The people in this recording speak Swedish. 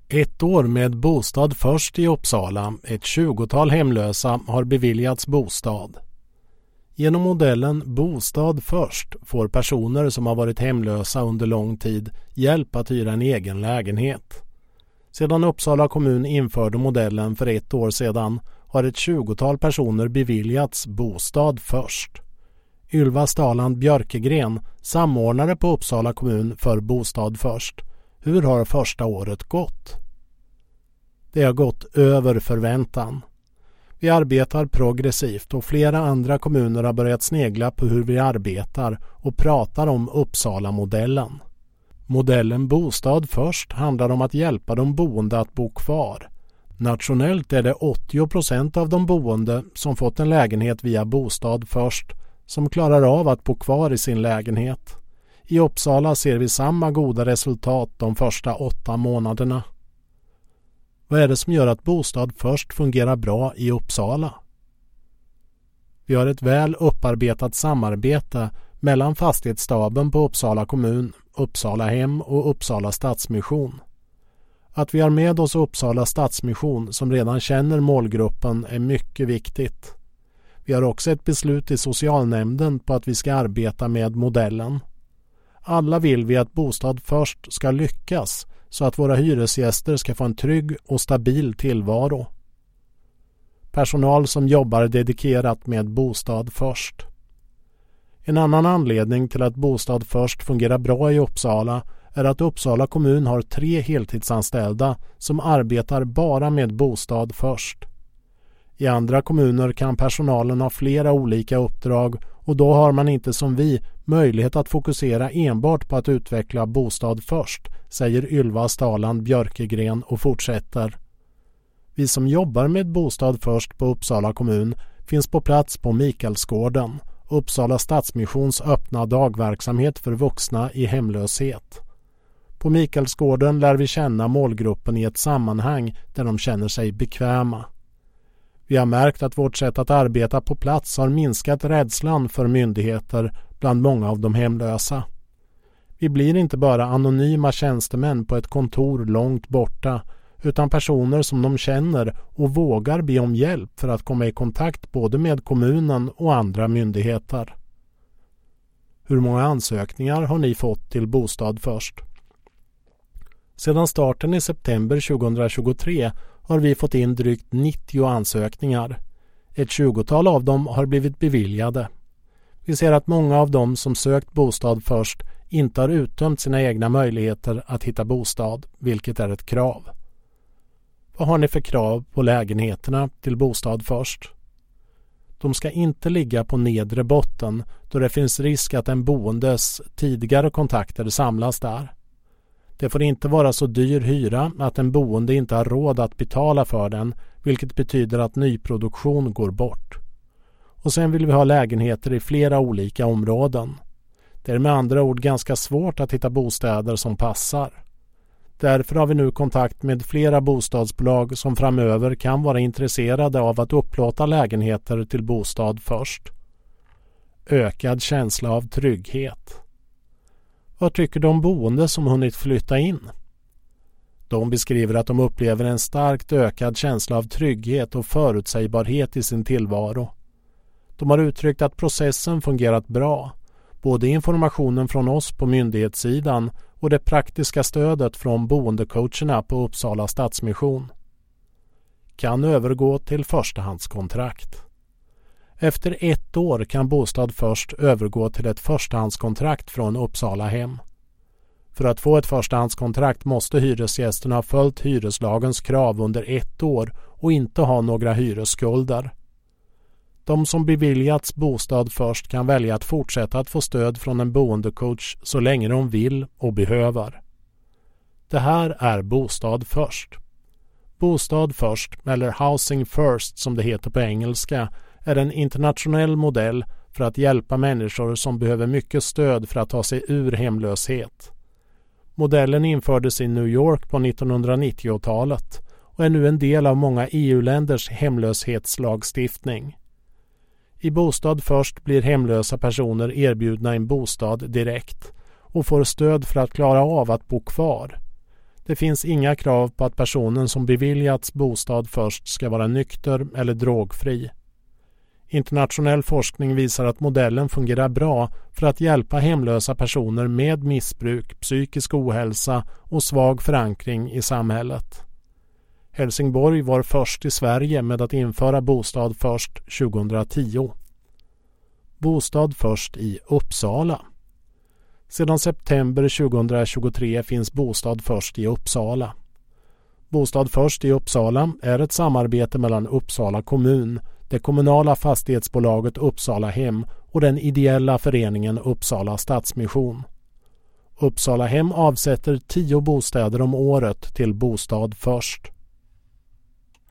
Ett år med Bostad först i Uppsala, ett 20-tal hemlösa har beviljats bostad. Genom modellen Bostad först får personer som har varit hemlösa under lång tid hjälp att hyra en egen lägenhet. Sedan Uppsala kommun införde modellen för ett år sedan har ett 20-tal personer beviljats bostad först. Ylva Staland Björkegren, samordnare på Uppsala kommun för Bostad först. Hur har första året gått? Det har gått över förväntan. Vi arbetar progressivt och flera andra kommuner har börjat snegla på hur vi arbetar och pratar om Uppsala-modellen. Modellen Bostad först handlar om att hjälpa de boende att bo kvar. Nationellt är det 80% av de boende som fått en lägenhet via Bostad först som klarar av att bo kvar i sin lägenhet. I Uppsala ser vi samma goda resultat de första 8 månaderna. Vad är det som gör att Bostad först fungerar bra i Uppsala? Vi har ett väl upparbetat samarbete mellan fastighetsstaben på Uppsala kommun, Uppsala hem och Uppsala stadsmission. Att vi har med oss Uppsala stadsmission som redan känner målgruppen är mycket viktigt. Vi har också ett beslut i socialnämnden på att vi ska arbeta med modellen. Alla vill vi att Bostad först ska lyckas så att våra hyresgäster ska få en trygg och stabil tillvaro. Personal som jobbar dedikerat med Bostad först. En annan anledning till att Bostad först fungerar bra i Uppsala är att Uppsala kommun har 3 heltidsanställda som arbetar bara med Bostad först. I andra kommuner kan personalen ha flera olika uppdrag och då har man inte som vi möjlighet att fokusera enbart på att utveckla Bostad först, säger Ylva Staland Björkegren och fortsätter. Vi som jobbar med Bostad först på Uppsala kommun finns på plats på Mikaelsgården, Uppsala stadsmissions öppna dagverksamhet för vuxna i hemlöshet. På Mikaelsgården lär vi känna målgruppen i ett sammanhang där de känner sig bekväma. Vi har märkt att vårt sätt att arbeta på plats har minskat rädslan för myndigheter bland många av de hemlösa. Vi blir inte bara anonyma tjänstemän på ett kontor långt borta utan personer som de känner och vågar be om hjälp för att komma i kontakt både med kommunen och andra myndigheter. Hur många ansökningar har ni fått till Bostad först? Sedan starten i september 2023 har vi fått in drygt 90 ansökningar. Ett 20-tal av dem har blivit beviljade. Vi ser att många av dem som sökt bostad först inte har uttömt sina egna möjligheter att hitta bostad, vilket är ett krav. Vad har ni för krav på lägenheterna till Bostad först? De ska inte ligga på nedre botten då det finns risk att en boendes tidigare kontakter samlas där. Det får inte vara så dyr hyra att en boende inte har råd att betala för den, vilket betyder att nyproduktion går bort. Och sen vill vi ha lägenheter i flera olika områden. Det är med andra ord ganska svårt att hitta bostäder som passar. Därför har vi nu kontakt med flera bostadsbolag som framöver kan vara intresserade av att upplåta lägenheter till Bostad först. Ökad känsla av trygghet. Vad tycker de boende som hunnit flytta in? De beskriver att de upplever en starkt ökad känsla av trygghet och förutsägbarhet i sin tillvaro. De har uttryckt att processen fungerat bra. Både informationen från oss på myndighetssidan och det praktiska stödet från boendecoacherna på Uppsala stadsmission. Kan övergå till förstahandskontrakt. Efter 1 år kan Bostad först övergå till ett förstahandskontrakt från Uppsala hem. För att få ett förstahandskontrakt måste hyresgästerna ha följt hyreslagens krav under 1 år och inte ha några hyresskulder. De som beviljats bostad först kan välja att fortsätta att få stöd från en boendecoach så länge de vill och behöver. Det här är Bostad först. Bostad först, eller Housing First som det heter på engelska, är en internationell modell för att hjälpa människor som behöver mycket stöd för att ta sig ur hemlöshet. Modellen infördes i New York på 1990-talet och är nu en del av många EU-länders hemlöshetslagstiftning. I Bostad först blir hemlösa personer erbjudna en bostad direkt och får stöd för att klara av att bo kvar. Det finns inga krav på att personen som beviljats bostad först ska vara nykter eller drogfri. Internationell forskning visar att modellen fungerar bra för att hjälpa hemlösa personer med missbruk, psykisk ohälsa och svag förankring i samhället. Helsingborg var först i Sverige med att införa Bostad först 2010. Bostad först i Uppsala. Sedan september 2023 finns Bostad först i Uppsala. Bostad först i Uppsala är ett samarbete mellan Uppsala kommun, det kommunala fastighetsbolaget Uppsala Hem och den ideella föreningen Uppsala Stadsmission. Uppsala Hem avsätter 10 bostäder om året till Bostad först.